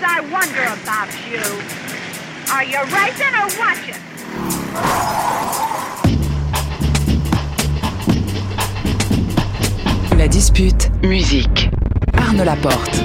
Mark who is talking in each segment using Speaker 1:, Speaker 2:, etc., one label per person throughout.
Speaker 1: I wonder about you. Are you racing or watching?
Speaker 2: La dispute, musique. Arnaud Laporte.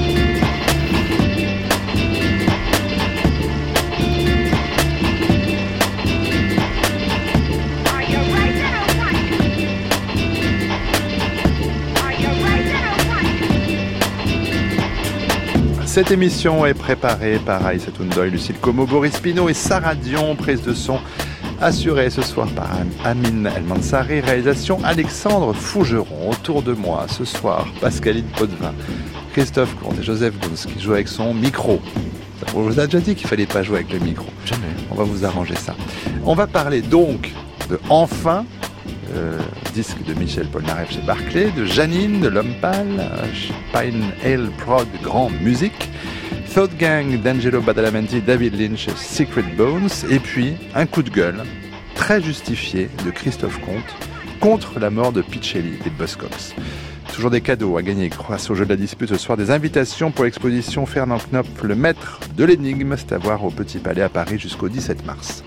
Speaker 3: Cette émission est préparée par Aïssa Toundoy, Lucille Como, Boris Pinault et Sarah Dion. Prise de son assurée ce soir par Amine El Mansari. Réalisation Alexandre Fougeron. Autour de moi ce soir, Pascaline Potvin, Christophe Comte et Joseph Gouns qui jouent avec son micro. On vous a déjà dit qu'il ne fallait pas jouer avec le micro. Jamais. On va vous arranger ça. On va parler donc de Enfin, disque de Michel Polnareff chez Barclay, de Janine, de L'Homme Pâle, Pine Ale Prog Grand Musique, Thought Gang d'Angelo Badalamenti, David Lynch, Secret Bones, et puis un coup de gueule très justifié de Christophe Comte contre la mort de Pete Shelley des Buzzcocks. Toujours des cadeaux à gagner grâce au jeu de la dispute ce soir, des invitations pour l'exposition Fernand Knopf, le maître de l'énigme, c'est à voir au Petit Palais à Paris jusqu'au 17 mars.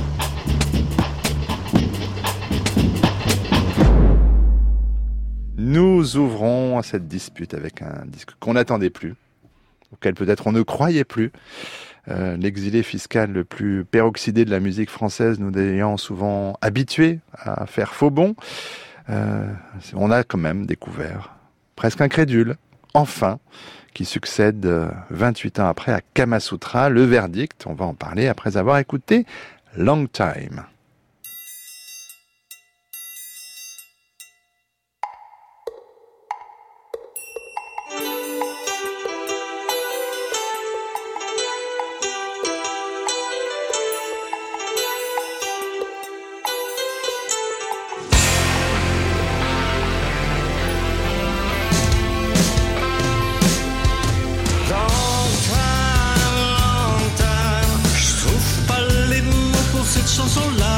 Speaker 3: Nous ouvrons cette dispute avec un disque qu'on n'attendait plus, auquel peut-être on ne croyait plus. L'exilé fiscal le plus peroxydé de la musique française, nous ayant souvent habitués à faire faux bond. On a quand même découvert, presque incrédule, Enfin, qui succède 28 ans après à Kamasutra, le verdict. On va en parler après avoir écouté Long Time.
Speaker 4: Chanson là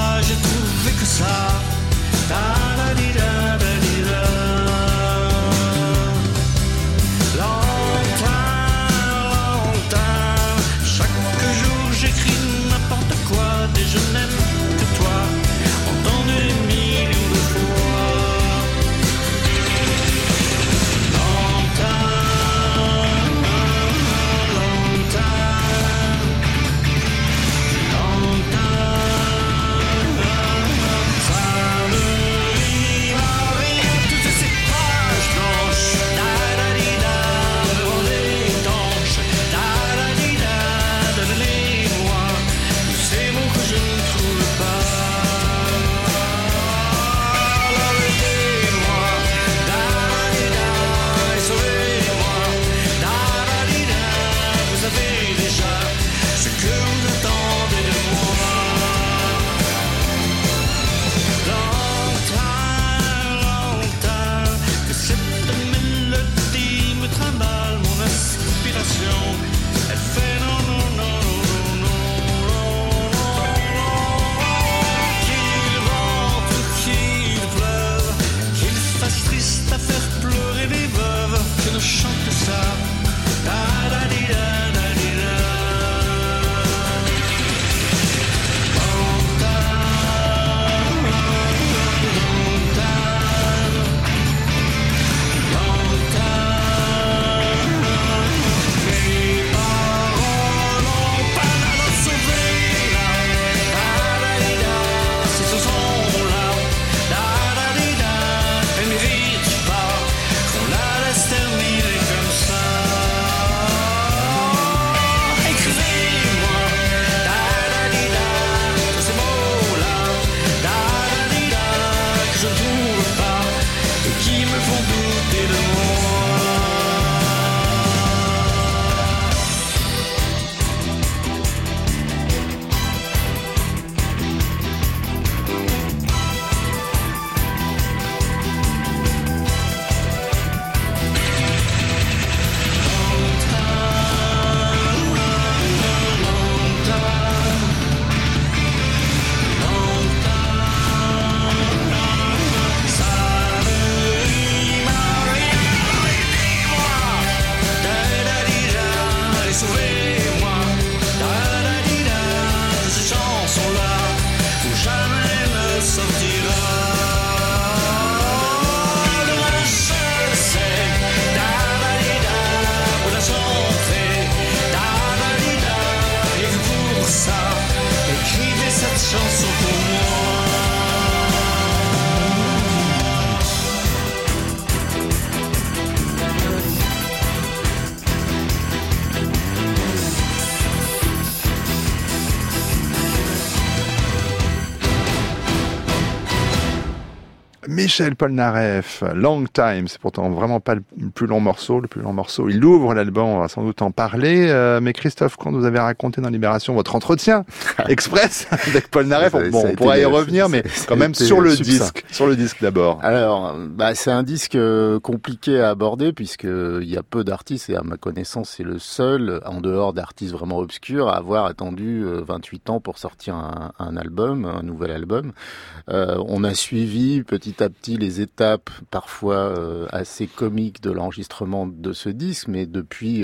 Speaker 3: Michel Polnareff, Long Time, c'est pourtant vraiment pas le plus long morceau. Le plus long morceau, il ouvre l'album, on va sans doute en parler. Mais Christophe, quand vous avez raconté dans Libération votre entretien express avec Polnareff, on pourra y revenir, mais quand même sur le disque. Sur le disque d'abord.
Speaker 4: Alors, c'est un disque compliqué à aborder puisque il y a peu d'artistes et à ma connaissance, c'est le seul, en dehors d'artistes vraiment obscurs, à avoir attendu 28 ans pour sortir un album, un nouvel album. On a suivi petit à petit les étapes parfois assez comiques de l'enregistrement de ce disque, mais depuis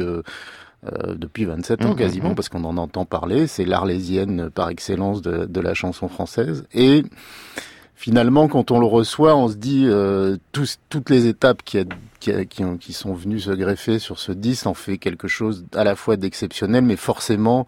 Speaker 4: 27 ans quasiment, parce qu'on en entend parler. C'est l'Arlésienne par excellence de la chanson française. Et finalement, quand on le reçoit, on se dit toutes les étapes qui sont venues se greffer sur ce disque en fait quelque chose à la fois d'exceptionnel, mais forcément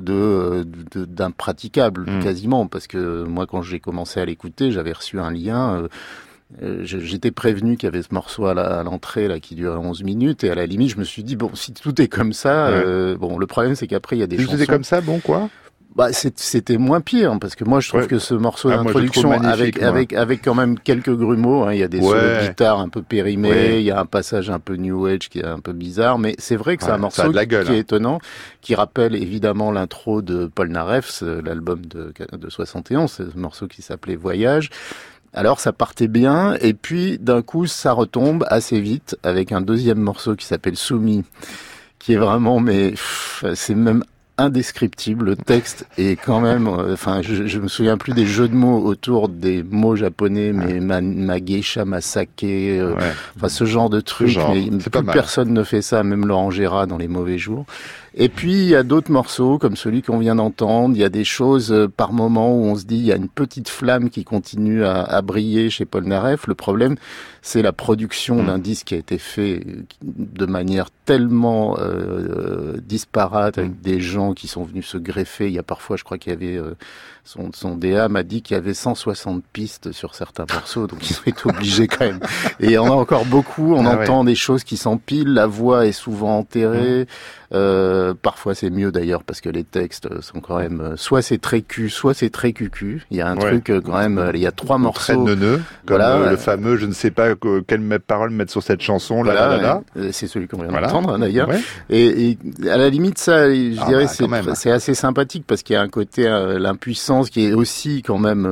Speaker 4: d'impraticable quasiment, parce que moi, quand j'ai commencé à l'écouter, j'avais reçu un lien. J'étais prévenu qu'il y avait ce morceau à l'entrée là qui durait 11 minutes, et à la limite, je me suis dit bon, si tout est comme ça, le problème c'est qu'après il y a des chansons.
Speaker 3: Tout est comme ça, bon quoi.
Speaker 4: C'était moins pire, parce que moi je trouve que ce morceau d'introduction avec quand même quelques grumeaux, il y a des solos de guitare un peu périmés, il y a un passage un peu new age qui est un peu bizarre, mais c'est vrai que c'est un morceau qui est étonnant, qui rappelle évidemment l'intro de Polnareff, l'album de 71, ce morceau qui s'appelait Voyage. Alors ça partait bien, et puis d'un coup ça retombe assez vite avec un deuxième morceau qui s'appelle Soumis, qui est vraiment, c'est même indescriptible. Le texte est quand même, je me souviens plus des jeux de mots autour des mots japonais, mais ma geisha, ma saké, ce genre de truc. Mais plus personne ne fait ça, même Laurent Gérard dans Les Mauvais Jours. Et puis il y a d'autres morceaux comme celui qu'on vient d'entendre. Il y a des choses par moment où on se dit il y a une petite flamme qui continue à briller chez Polnareff. Le problème, c'est la production d'un disque qui a été fait de manière tellement disparate, avec des gens qui sont venus se greffer. Il y a parfois, je crois qu'il y avait son DA m'a dit qu'il y avait 160 pistes sur certains morceaux, donc ils ont été obligés quand même. Et il y en a encore beaucoup. On entend des choses qui s'empilent. La voix est souvent enterrée. Parfois c'est mieux d'ailleurs parce que les textes sont quand même soit c'est très cul, soit c'est très cucu. Il y a un truc quand même, il y a 3 morceaux.
Speaker 3: Comme le fameux je ne sais pas quelle parole mettre sur cette chanson
Speaker 4: c'est celui qu'on vient d'entendre d'ailleurs. Et à la limite ça, je dirais c'est assez sympathique parce qu'il y a un côté l'impuissance qui est aussi quand même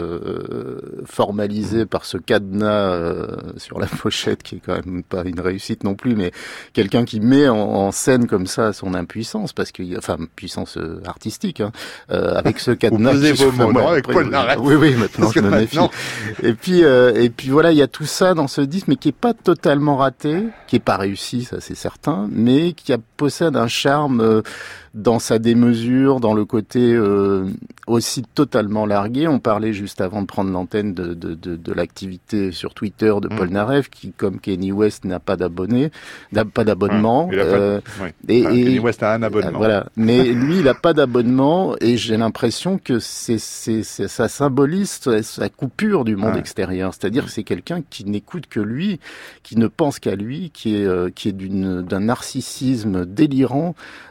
Speaker 4: formalisé par ce cadenas sur la pochette qui est quand même pas une réussite non plus, mais quelqu'un qui met en scène comme ça son impuissance, parce que puissance artistique, avec ce cadenas.
Speaker 3: Vous posez vos mots, avec Polnareff.
Speaker 4: Oui, maintenant je me méfie. Et puis voilà, il y a tout ça dans ce disque, mais qui est pas totalement raté, qui est pas réussi, ça c'est certain, mais qui possède un charme dans sa démesure, dans le côté aussi totalement largué. On parlait juste avant de prendre l'antenne de l'activité sur Twitter de Polnareff, qui, comme Kanye West, n'a pas d'abonnement.
Speaker 3: Kanye West a un abonnement.
Speaker 4: Voilà. Mais lui, il a pas d'abonnement, et j'ai l'impression que ça symbolise sa coupure du monde extérieur. C'est-à-dire que c'est quelqu'un qui n'écoute que lui, qui ne pense qu'à lui, qui est d'un narcissisme délirant.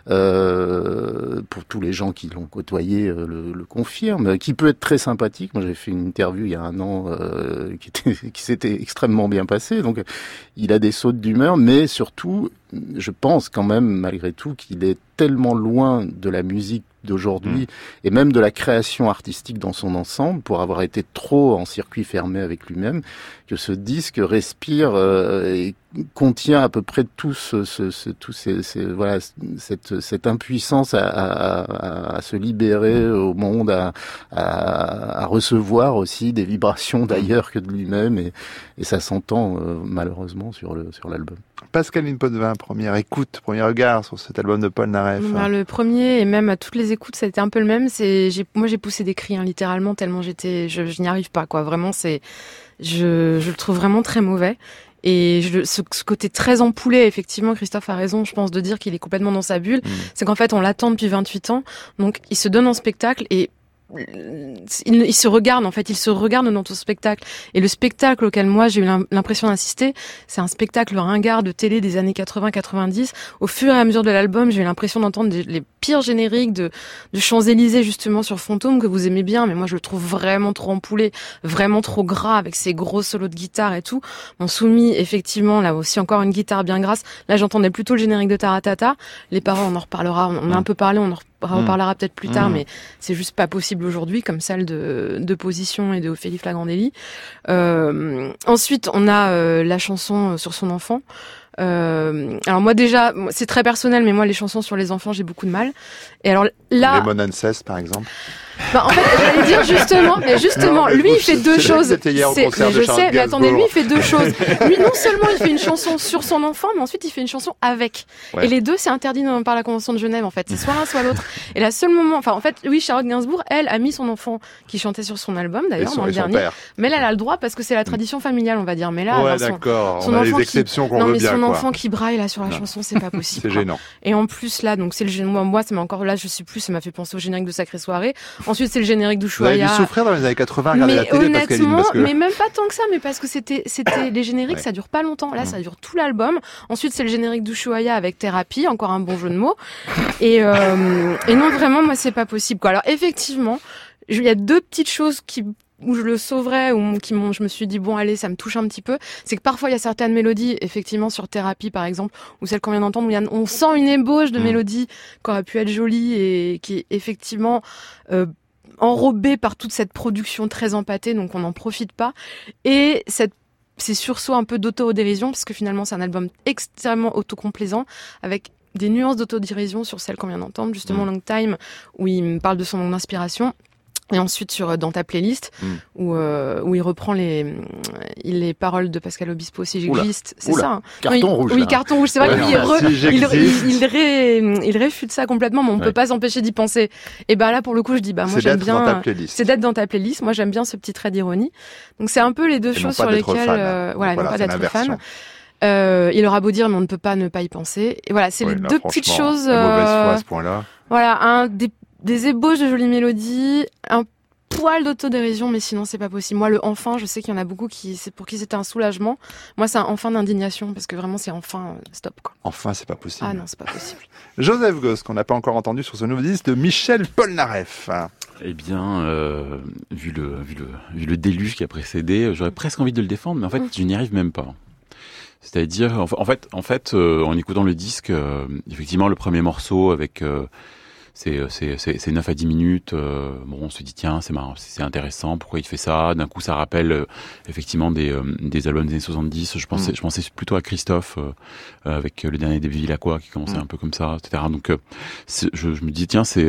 Speaker 4: Pour tous les gens qui l'ont côtoyé le confirment, qui peut être très sympathique. Moi, j'avais fait une interview il y a un an qui s'était extrêmement bien passée. Donc, il a des sautes d'humeur, mais surtout, je pense quand même, malgré tout, qu'il est tellement loin de la musique d'aujourd'hui et même de la création artistique dans son ensemble, pour avoir été trop en circuit fermé avec lui-même, que ce disque respire et contient à peu près tout cette impuissance à se libérer au monde, à recevoir aussi des vibrations d'ailleurs que de lui-même, et ça s'entend malheureusement sur l'album.
Speaker 3: Pascaline Potvin, première écoute, premier regard sur cet album de Polnareff.
Speaker 5: Le premier, et même à toutes les écoutes, ça a été un peu le même. Moi, j'ai poussé des cris, littéralement, tellement je n'y arrive pas, quoi. Vraiment, je le trouve vraiment très mauvais. Et ce côté très ampoulé, effectivement, Christophe a raison, je pense, de dire qu'il est complètement dans sa bulle. C'est qu'en fait, on l'attend depuis 28 ans. Donc, il se donne en spectacle, et il se regarde en fait, il se regarde dans ton spectacle. Et le spectacle auquel moi j'ai eu l'impression d'assister, c'est un spectacle ringard de télé des années 80-90. Au fur et à mesure de l'album, j'ai eu l'impression d'entendre les pires génériques de Champs-Élysées justement sur Fantôme, que vous aimez bien, mais moi je le trouve vraiment trop empoulé, vraiment trop gras avec ses gros solos de guitare et tout. Mon Soumis, effectivement, là aussi encore une guitare bien grasse. Là j'entendais plutôt le générique de Taratata. Les paroles, on en reparlera, on a un peu parlé, on en reparlera peut-être plus tard, mais c'est juste pas possible aujourd'hui, comme celle de Position et de Ophélie Flagrandelli. Ensuite, on a la chanson sur son enfant. Alors moi déjà, c'est très personnel, mais moi les chansons sur les enfants, j'ai beaucoup de mal. Et alors là,
Speaker 3: Lemon and Cess, par exemple.
Speaker 5: En fait, j'allais dire justement, lui il fait deux choses. Je sais, mais attendez, lui il fait deux choses. Lui non seulement il fait une chanson sur son enfant, mais ensuite il fait une chanson avec. Ouais. Et les deux c'est interdit par la Convention de Genève en fait. C'est soit l'un soit l'autre. Et la seule moment, en fait, oui, Charlotte Gainsbourg, elle a mis son enfant qui chantait sur son album d'ailleurs dans le dernier. Père. Mais là elle a le droit parce que c'est la tradition familiale, on va dire. Mais là,
Speaker 3: ouais, d'accord. On a des exceptions qu'on veut bien.
Speaker 5: Non mais son enfant qui braille là sur la chanson, c'est pas possible.
Speaker 3: C'est gênant.
Speaker 5: Et en plus là, donc c'est le gênant. Moi, ça m'a encore là, je sais plus, ça m'a fait penser au générique de Sacrée Soirée. Ensuite, c'est le générique d'Ushuaïa.
Speaker 3: Vous avez dû souffrir dans les années 80, regarder la télé,
Speaker 5: honnêtement,
Speaker 3: parce que...
Speaker 5: mais même pas tant que ça, mais parce que c'était les génériques, ça dure pas longtemps. Là, ça dure tout l'album. Ensuite, c'est le générique d'Ushuaïa avec Thérapie, encore un bon jeu de mots. Et non, vraiment, moi, c'est pas possible, quoi. Alors, effectivement, il y a deux petites choses où je le sauverais, je me suis dit, bon, allez, ça me touche un petit peu. C'est que parfois, il y a certaines mélodies, effectivement, sur Thérapie, par exemple, ou celle qu'on vient d'entendre, où on sent une ébauche de mélodie qui aurait pu être jolie et qui est effectivement, enrobée par toute cette production très empâtée, donc on n'en profite pas. Et ces sursauts un peu d'autodérision, parce que finalement, c'est un album extrêmement autocomplaisant, avec des nuances d'autodérision sur celle qu'on vient d'entendre, justement, Long Time, où il me parle de son manque d'inspiration. Et ensuite dans ta playlist où il reprend les paroles de Pascal Obispo, Si j'existe, c'est ça. Hein.
Speaker 4: Carton rouge.
Speaker 5: Oui,
Speaker 4: là.
Speaker 5: carton rouge. C'est vrai qu'il réfute ça complètement, mais on peut pas s'empêcher d'y penser. Et ben là pour le coup, je dis moi j'aime bien. C'est d'être dans ta playlist. Moi j'aime bien ce petit trait d'ironie. Donc c'est un peu les deux choses sur lesquelles non pas d'être fan. Il aura beau dire, mais on ne peut pas ne pas y penser. Et voilà, c'est les deux petites choses.
Speaker 3: Mauvaise foi à ce point-là.
Speaker 5: Voilà, des ébauches de jolies mélodies, un poil d'autodérision, mais sinon c'est pas possible. Moi, le enfin, je sais qu'il y en a beaucoup pour qui c'était un soulagement. Moi, c'est un enfin d'indignation, parce que vraiment c'est enfin stop, quoi.
Speaker 3: Enfin, c'est pas possible.
Speaker 5: Ah non, c'est pas possible.
Speaker 3: Joseph Goss, qu'on n'a pas encore entendu sur ce nouveau disque de Michel Polnareff.
Speaker 6: Eh bien, vu le déluge qui a précédé, j'aurais presque envie de le défendre, mais en fait, je n'y arrive même pas. C'est-à-dire, en fait, en écoutant le disque, effectivement, le premier morceau avec c'est 9 à 10 minutes. Bon, on se dit tiens, c'est marrant, c'est intéressant. Pourquoi il fait ça? D'un coup, ça rappelle effectivement des albums des années 70. Je pensais plutôt à Christophe avec le dernier des Villacroix qui commençait un peu comme ça, etc. Donc, je me dis tiens, c'est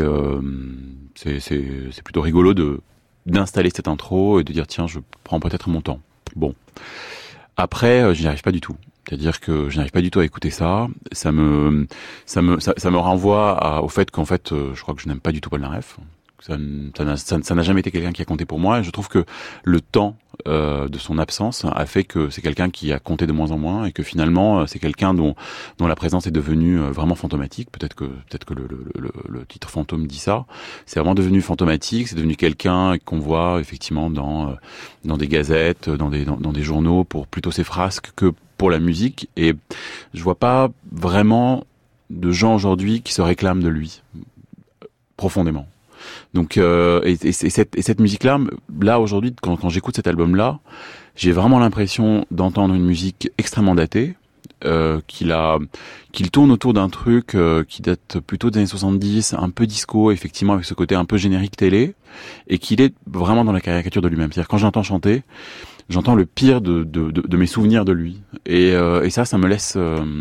Speaker 6: plutôt rigolo d'installer cette intro et de dire tiens, je prends peut-être mon temps. Bon. Après, je n'y arrive pas du tout. C'est-à-dire que je n'arrive pas du tout à écouter ça. Ça me renvoie au fait qu'en fait, je crois que je n'aime pas du tout Polnareff. Ça n'a jamais été quelqu'un qui a compté pour moi. Et je trouve que le temps de son absence a fait que c'est quelqu'un qui a compté de moins en moins et que finalement c'est quelqu'un dont la présence est devenue vraiment fantomatique. Peut-être que le titre Fantôme dit ça. C'est vraiment devenu fantomatique. C'est devenu quelqu'un qu'on voit effectivement dans des gazettes, dans des journaux pour plutôt ses frasques que pour la musique. Et je vois pas vraiment de gens aujourd'hui qui se réclament de lui profondément. Donc cette musique-là, aujourd'hui, quand j'écoute cet album-là, j'ai vraiment l'impression d'entendre une musique extrêmement datée, qu'il tourne autour d'un truc qui date plutôt des années 70, un peu disco, effectivement, avec ce côté un peu générique télé, et qu'il est vraiment dans la caricature de lui-même. C'est-à-dire quand j'entends chanter, j'entends le pire de mes souvenirs de lui, et ça me laisse.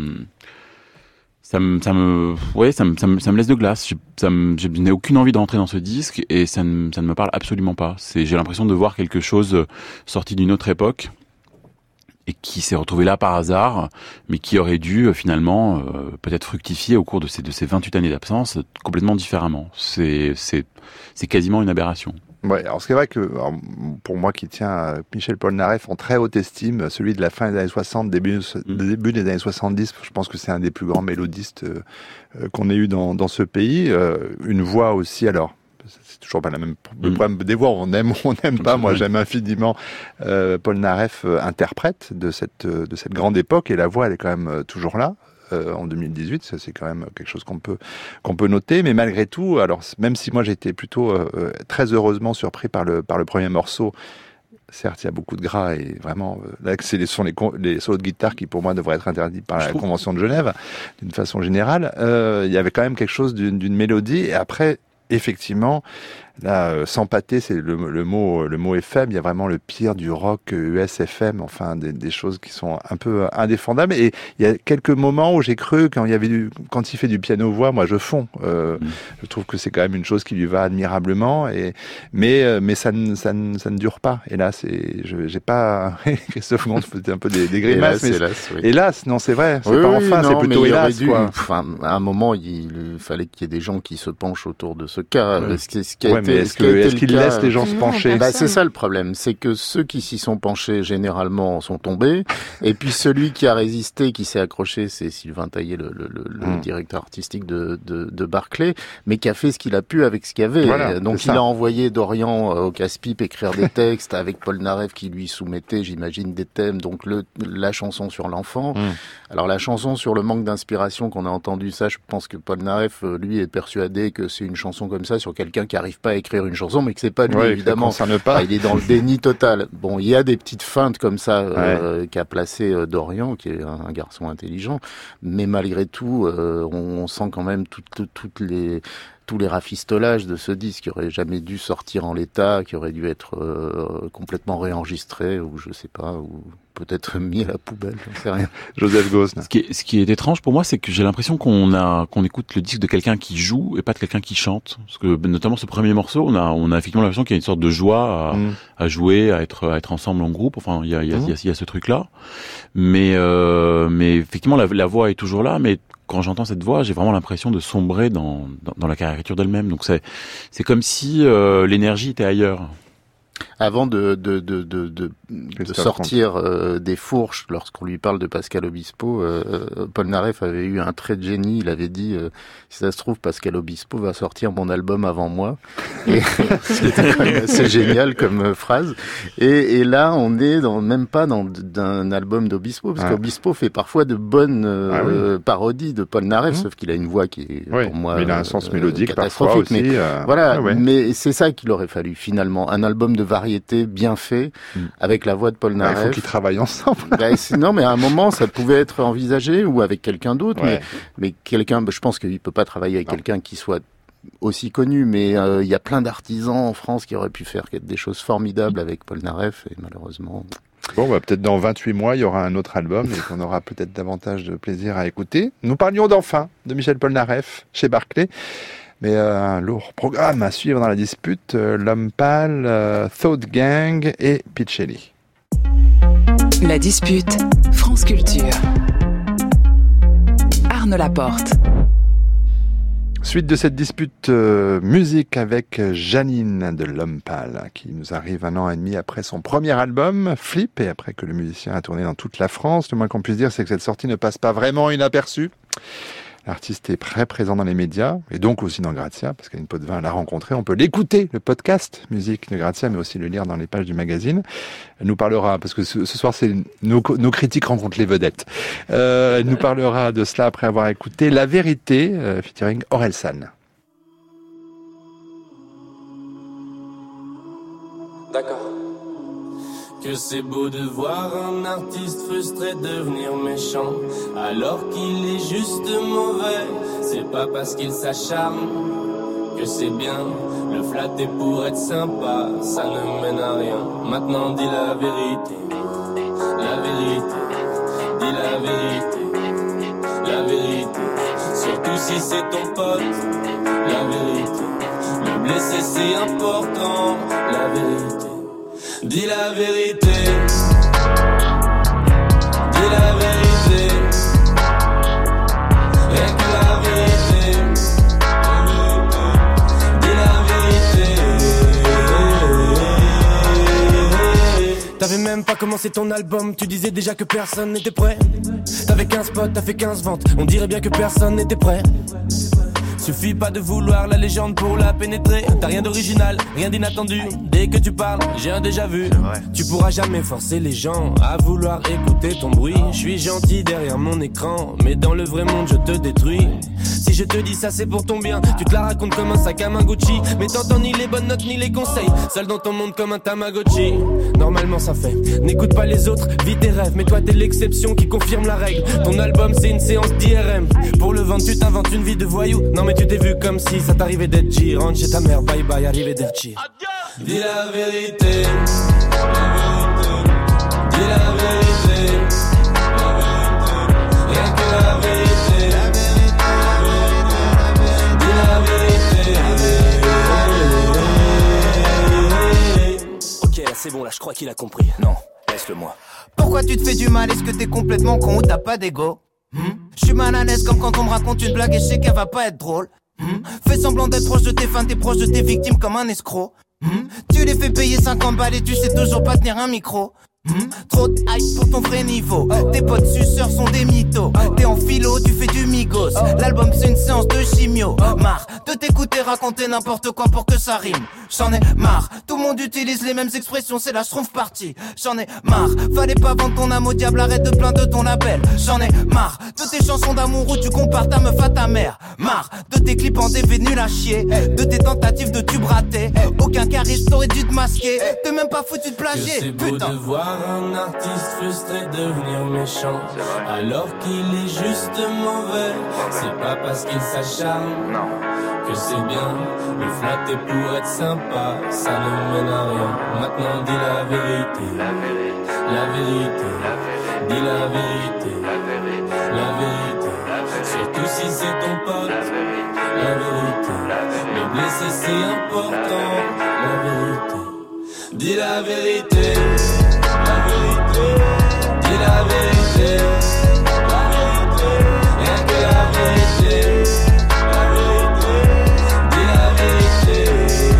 Speaker 6: Ça me laisse de glace. Je n'ai aucune envie de rentrer dans ce disque et ça ne me parle absolument pas. J'ai l'impression de voir quelque chose sorti d'une autre époque et qui s'est retrouvé là par hasard, mais qui aurait dû finalement peut-être fructifier au cours de ces 28 années d'absence complètement différemment. C'est quasiment une aberration.
Speaker 3: Ouais, alors c'est vrai que pour moi qui tiens Michel Polnareff en très haute estime, celui de la fin des années 60, début des années 70, je pense que c'est un des plus grands mélodistes qu'on ait eu dans ce pays. Une voix aussi, alors c'est toujours pas le problème des voix, on aime ou on n'aime pas. Moi, j'aime infiniment Polnareff, interprète de cette grande époque, et la voix, elle est quand même toujours là. En 2018, ça c'est quand même quelque chose qu'on peut noter, mais malgré tout, alors même si moi j'étais plutôt très heureusement surpris par le premier morceau, certes il y a beaucoup de gras et vraiment là c'est les solos de guitare qui pour moi devraient être interdits par la Convention de Genève d'une façon générale, il y avait quand même quelque chose d'une mélodie, et après effectivement là, s'empâter, c'est le mot est faible. Il y a vraiment le pire du rock US-FM, enfin des choses qui sont un peu indéfendables. Et il y a quelques moments où j'ai cru quand il fait du piano-voix, moi je fonds. Je trouve que c'est quand même une chose qui lui va admirablement. Mais ça ne dure pas. Et là, j'ai pas. Christophe Gont faisait un peu des grimaces. Hélas, non, c'est vrai. C'est pas enfin, c'est plutôt hélas.
Speaker 4: Enfin, à un moment, il fallait qu'il y ait des gens qui se penchent autour de ce cas.
Speaker 3: Est-ce qu'il laisse les gens se pencher?
Speaker 4: C'est ça le problème, c'est que ceux qui s'y sont penchés généralement sont tombés, et puis celui qui a résisté, qui s'est accroché, c'est Sylvain Taillé, le directeur artistique de Barclay, mais qui a fait ce qu'il a pu avec ce qu'il y avait. Voilà, donc il a envoyé Dorian au casse-pipe écrire des textes avec Polnareff qui lui soumettait, j'imagine, des thèmes, donc la chanson sur l'enfant. Alors la chanson sur le manque d'inspiration qu'on a entendu, ça, je pense que Polnareff, lui, est persuadé que c'est une chanson comme ça sur quelqu'un qui arrive pas à écrire une chanson, mais que c'est pas lui, évidemment.
Speaker 3: Pas.
Speaker 4: Il est dans le déni total. Bon, il y a des petites feintes comme ça qu'a placé Dorian, qui est un garçon intelligent, mais malgré tout, on sent quand même tous les rafistolages de ce disque qui aurait jamais dû sortir en l'état, qui aurait dû être complètement réenregistré, ou je sais pas, ou peut-être mis à la poubelle, j'en sais rien.
Speaker 3: Joseph Gauss.
Speaker 6: Ce qui est étrange pour moi, c'est que j'ai l'impression qu'on écoute le disque de quelqu'un qui joue et pas de quelqu'un qui chante. Parce que notamment ce premier morceau, on a effectivement l'impression qu'il y a une sorte de joie à jouer, à être ensemble en groupe. Enfin, il y a ce truc-là. Mais effectivement, la voix est toujours là, mais quand j'entends cette voix, j'ai vraiment l'impression de sombrer dans la caricature d'elle-même. Donc c'est comme si l'énergie était ailleurs.
Speaker 4: Avant de sortir des fourches, lorsqu'on lui parle de Pascal Obispo, Polnareff avait eu un trait de génie. Il avait dit si ça se trouve, Pascal Obispo va sortir mon album avant moi. Et c'était quand même assez génial comme phrase. Et là, on est même pas dans un album d'Obispo, parce qu'Obispo fait parfois de bonnes parodies de Polnareff, sauf qu'il a une voix qui est pour moi
Speaker 3: il a un sens mélodique parfois aussi.
Speaker 4: Mais mais c'est ça qu'il aurait fallu finalement, un album de variété bien fait avec la voix de Polnareff.
Speaker 3: Il faut qu'ils travaillent ensemble.
Speaker 4: Non, mais à un moment ça pouvait être envisagé, ou avec quelqu'un d'autre, mais quelqu'un, je pense qu'il peut pas travailler avec quelqu'un qui soit aussi connu, mais il y a plein d'artisans en France qui auraient pu faire des choses formidables avec Polnareff, et malheureusement.
Speaker 3: Bon, peut-être dans 28 mois, il y aura un autre album et qu'on aura peut-être davantage de plaisir à écouter. Nous parlions d'Enfin, de Michel Polnareff, chez Barclay. Mais un lourd programme à suivre dans la dispute, L'Homme Pâle, Thought Gang et Pichelli.
Speaker 2: La dispute, France Culture. Arnaud Laporte.
Speaker 3: Suite de cette dispute musique avec Janine de L'Homme Pâle, qui nous arrive 1 an et demi après son premier album, Flip, et après que le musicien a tourné dans toute la France. Le moins qu'on puisse dire, c'est que cette sortie ne passe pas vraiment inaperçue. L'artiste est très présent dans les médias, et donc aussi dans Grazia, parce qu'Anne Potvin l'a rencontré. On peut l'écouter, le podcast musique de Grazia, mais aussi le lire dans les pages du magazine. Elle nous parlera, parce que ce soir, c'est nos critiques rencontrent les vedettes. Elle nous parlera de cela après avoir écouté La Vérité, featuring Orelsan.
Speaker 7: D'accord. Que c'est beau de voir un artiste frustré devenir méchant, alors qu'il est juste mauvais. C'est pas parce qu'il s'acharne que c'est bien. Le flatter pour être sympa, ça ne mène à rien. Maintenant dis la vérité, dis la vérité, la vérité. Surtout si c'est ton pote, la vérité. Le blesser c'est important, la vérité. Dis la vérité, dis la vérité, rien que la vérité, dis la vérité. T'avais même pas commencé ton album, tu disais déjà que personne n'était prêt. T'avais 15 potes, t'as fait 15 ventes, on dirait bien que personne n'était prêt. Suffit pas de vouloir la légende pour la pénétrer. T'as rien d'original, rien d'inattendu. Dès que tu parles, j'ai un déjà vu. Tu pourras jamais forcer les gens à vouloir écouter ton bruit. Je suis gentil derrière mon écran, mais dans le vrai monde je te détruis. Si je te dis ça c'est pour ton bien, tu te la racontes comme un sac à main Gucci, mais t'entends ni les bonnes notes ni les conseils. Seul dans ton monde comme un Tamagotchi. Normalement ça fait, n'écoute pas les autres, vis tes rêves. Mais toi t'es l'exception qui confirme la règle. Ton album c'est une séance d'IRM. Pour le vendre tu t'inventes une vie de voyou. Non mais tu t'es vu comme si ça t'arrivait d'être G. Rentre chez ta mère, bye bye, arrivederci. Dis la vérité, dis la vérité, rien que la vérité, dis la vérité. Ok, là c'est bon, là je crois qu'il a compris. Non, laisse-le moi.
Speaker 8: Pourquoi tu te fais du mal? Est-ce que t'es complètement con ou t'as pas d'ego? Je suis mal à l'aise comme quand on me raconte une blague et je sais qu'elle va pas être drôle. Fais semblant d'être proche de tes fans, t'es proche de tes victimes comme un escroc. Tu les fais payer 50 balles et tu sais toujours pas tenir un micro. Trop de hype pour ton vrai niveau. Tes potes suceurs sont des mythos. T'es en philo, tu fais du migos. L'album c'est une séance de chimio. Marre de t'écouter raconter n'importe quoi pour que ça rime. J'en ai marre, tout le monde utilise les mêmes expressions, c'est la schtroumpf partie. J'en ai marre, fallait pas vendre ton âme au diable, arrête de plaindre de ton label. J'en ai marre de tes chansons d'amour où tu compares ta meuf à ta mère. Marre de tes clips en DV nuls à chier, de tes tentatives de tubes ratés. Aucun charisme t'aurait dû te masquer, t'es même pas foutu de plagier. Putain.
Speaker 7: Un artiste frustré devenir méchant alors qu'il est juste mauvais. C'est pas parce qu'il s'acharne que c'est bien. Le flatter pour être sympa, ça ne mène à rien. Maintenant dis la vérité, la vérité, dis la vérité, la vérité. Surtout si c'est ton pote, la vérité. Le blesser c'est important, la vérité. Dis la vérité. La vérité, dis la vérité, la vérité, rien que la vérité, la vérité, dis la vérité.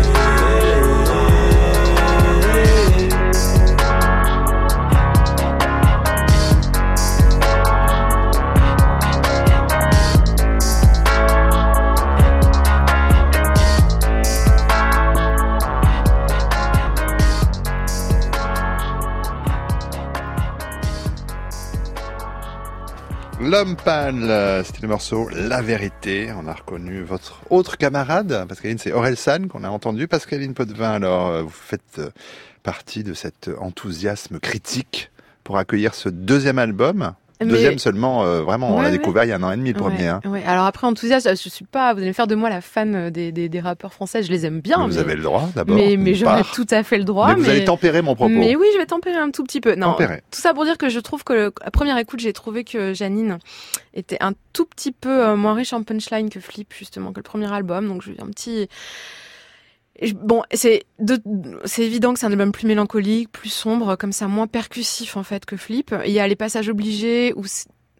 Speaker 3: L'homme pâle, c'était le morceau La Vérité. On a reconnu votre autre camarade, Pascaline, c'est Orelsan qu'on a entendu. Pascaline Potvin, alors vous faites partie de cet enthousiasme critique pour accueillir ce deuxième album. Deuxième seulement, vraiment, on l'a découvert il y a 1 an et demi le premier. Hein.
Speaker 5: Ouais. Alors après, enthousiaste, je suis pas, vous allez me faire de moi la fan des rappeurs français, je les aime bien.
Speaker 3: Vous avez le droit d'abord.
Speaker 5: Mais j'aurais tout à fait le droit.
Speaker 3: Mais vous allez tempérer mon propos.
Speaker 5: Mais oui, je vais tempérer un tout petit peu. Non,
Speaker 3: tempérer.
Speaker 5: Tout ça pour dire que je trouve que à première écoute, j'ai trouvé que Janine était un tout petit peu moins riche en punchline que Flip, justement, que le premier album. Donc j'ai un petit... Bon, c'est évident que c'est un album plus mélancolique, plus sombre, comme ça, moins percussif en fait que Flip. Il y a les passages obligés où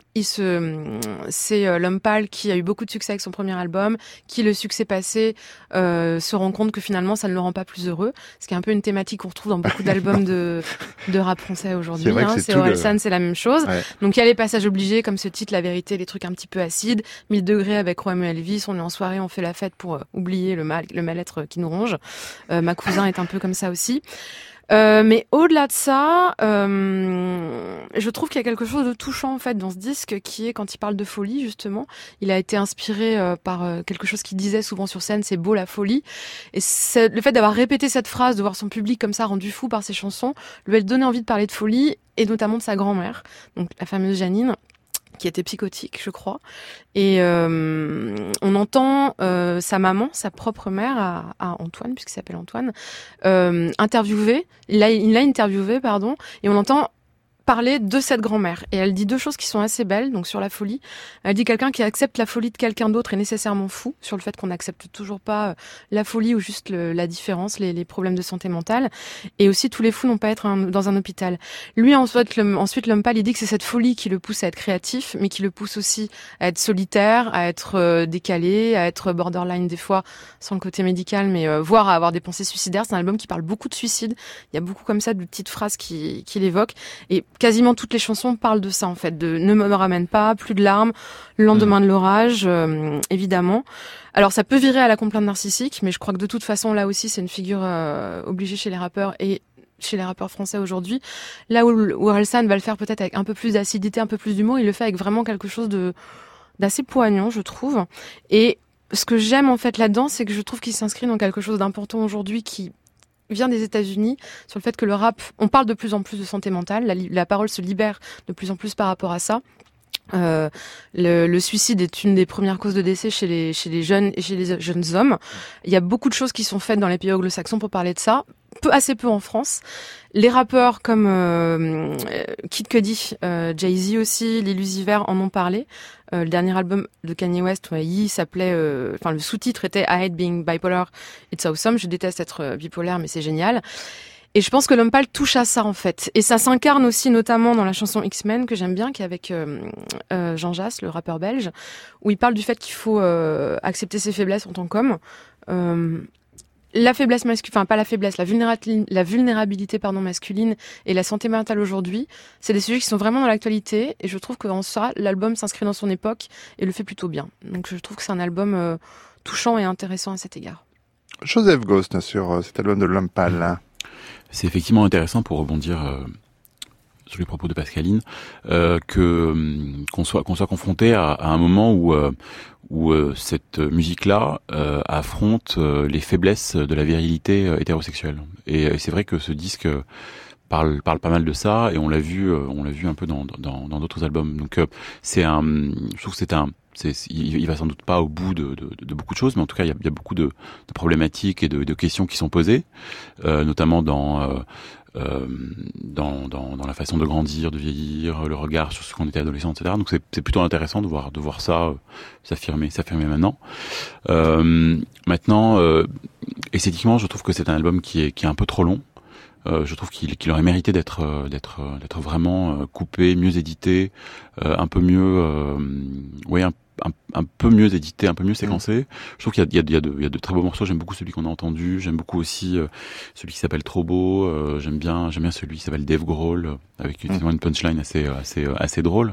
Speaker 5: c'est l'homme pâle qui a eu beaucoup de succès avec son premier album, qui le succès passé se rend compte que finalement ça ne le rend pas plus heureux, ce qui est un peu une thématique qu'on retrouve dans beaucoup d'albums de rap français aujourd'hui. C'est Orelsan, c'est la même chose. Ouais. Donc il y a les passages obligés comme ce titre La Vérité, les trucs un petit peu acides, 1000 degrés avec Romeo Elvis, on est en soirée, on fait la fête pour oublier le mal-être qui nous ronge. Ma cousin est un peu comme ça aussi. Mais au-delà de ça, je trouve qu'il y a quelque chose de touchant en fait dans ce disque qui est quand il parle de folie justement. Il a été inspiré par quelque chose qu'il disait souvent sur scène, c'est beau la folie. Et le fait d'avoir répété cette phrase, de voir son public comme ça rendu fou par ses chansons, lui a donné envie de parler de folie et notamment de sa grand-mère, donc la fameuse Janine, qui était psychotique, je crois. Et on entend sa maman, sa propre mère, à Antoine, puisqu'il s'appelle Antoine, il l'a interviewé, et on entend parler de cette grand-mère. Et elle dit deux choses qui sont assez belles, donc sur la folie. Elle dit quelqu'un qui accepte la folie de quelqu'un d'autre est nécessairement fou, sur le fait qu'on n'accepte toujours pas la folie ou juste la différence, les problèmes de santé mentale. Et aussi, tous les fous n'ont pas à être dans un hôpital. Lui, ensuite, l'homme pâle, il dit que c'est cette folie qui le pousse à être créatif, mais qui le pousse aussi à être solitaire, à être décalé, à être borderline des fois, sans le côté médical, mais voire à avoir des pensées suicidaires. C'est un album qui parle beaucoup de suicide. Il y a beaucoup comme ça de petites phrases qu'il évoque. Et quasiment toutes les chansons parlent de ça en fait, de ne me ramène pas, plus de larmes, le lendemain de l'orage, évidemment. Alors ça peut virer à la complainte narcissique, mais je crois que de toute façon là aussi c'est une figure obligée chez les rappeurs et chez les rappeurs français aujourd'hui. Là où Orelsan va le faire peut-être avec un peu plus d'acidité, un peu plus d'humour, il le fait avec vraiment quelque chose d'assez poignant, je trouve. Et ce que j'aime en fait là-dedans, c'est que je trouve qu'il s'inscrit dans quelque chose d'important aujourd'hui qui vient des États-Unis, sur le fait que le rap, on parle de plus en plus de santé mentale, la parole se libère de plus en plus par rapport à ça. Le suicide est une des premières causes de décès chez les jeunes et chez les jeunes hommes. Il y a beaucoup de choses qui sont faites dans les pays anglo-saxons pour parler de ça, assez peu en France. Les rappeurs comme Kid Cudi, Jay-Z aussi, Lil Uzi Vert en ont parlé. Le dernier album de Kanye West, il s'appelait, le sous-titre était I Hate Being Bipolar, It's Awesome. Je déteste être bipolaire, mais c'est génial. Et je pense que l'homme pâle touche à ça en fait. Et ça s'incarne aussi notamment dans la chanson X-Men que j'aime bien, qui est avec Jean Jass, le rappeur belge, où il parle du fait qu'il faut accepter ses faiblesses en tant qu'homme. La faiblesse masculine, enfin pas la faiblesse, la vulnérabilité masculine et la santé mentale aujourd'hui, c'est des sujets qui sont vraiment dans l'actualité et je trouve qu'en ça, l'album s'inscrit dans son époque et le fait plutôt bien. Donc je trouve que c'est un album touchant et intéressant à cet égard.
Speaker 3: Joseph Ghost sur cet album de l'homme pâle.
Speaker 6: C'est effectivement intéressant pour rebondir sur les propos de Pascaline, qu'on soit confronté à un moment où cette musique-là affronte les faiblesses de la virilité hétérosexuelle. Et c'est vrai que ce disque parle pas mal de ça, et on l'a vu un peu dans d'autres albums. Donc je trouve que il va sans doute pas au bout de beaucoup de choses, mais en tout cas il y a beaucoup de problématiques et de questions qui sont posées, notamment dans la façon de grandir, de vieillir, le regard sur ce qu'on était adolescent, etc. Donc c'est plutôt intéressant de voir ça s'affirmer maintenant. Maintenant, esthétiquement, je trouve que c'est un album qui est un peu trop long. Je trouve qu'il aurait mérité d'être vraiment coupé, mieux édité, un peu mieux, un peu mieux édité, un peu mieux séquencé. Je trouve qu'il y a de très beaux morceaux. J'aime beaucoup celui qu'on a entendu. J'aime beaucoup aussi celui qui s'appelle Trop beau. J'aime bien celui qui s'appelle Dave Grohl, avec une punchline assez drôle.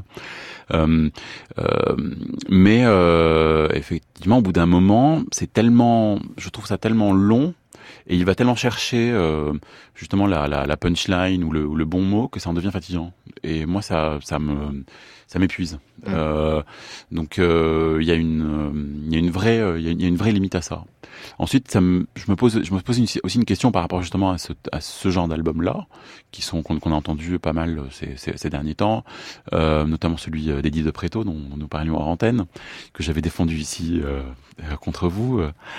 Speaker 6: Mais effectivement, au bout d'un moment, je trouve ça tellement long. Et il va tellement chercher justement la punchline ou le bon mot que ça en devient fatigant. Et moi, ça m'épuise. Donc il y a une vraie limite à ça. Ensuite, je me pose aussi une question par rapport justement à ce genre d'album-là, qu'on a entendu pas mal ces derniers temps, notamment celui d'Eddie de Pretto dont nous parlions hors antenne, que j'avais défendu ici contre vous.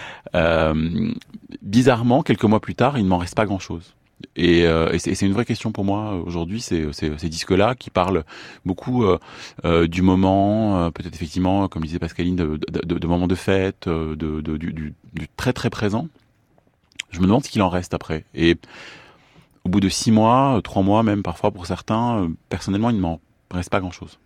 Speaker 6: Bizarrement, quelques mois plus tard, il ne m'en reste pas grand-chose. Et c'est une vraie question pour moi aujourd'hui, ces disques-là qui parlent beaucoup du moment, peut-être effectivement, comme disait Pascaline, de moments de fête, du très très présent. Je me demande ce qu'il en reste après. Et au bout de 6 mois, 3 mois même parfois pour certains, personnellement, il ne m'en reste pas grand-chose.